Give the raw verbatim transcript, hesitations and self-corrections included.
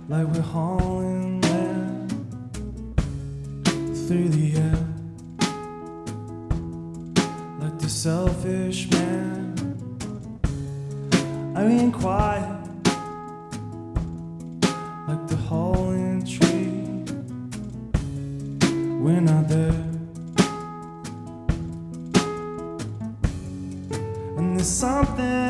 like we're hauling lead through the air, like the selfish man. I mean quiet, like the hauling tree. We're not there, and there's something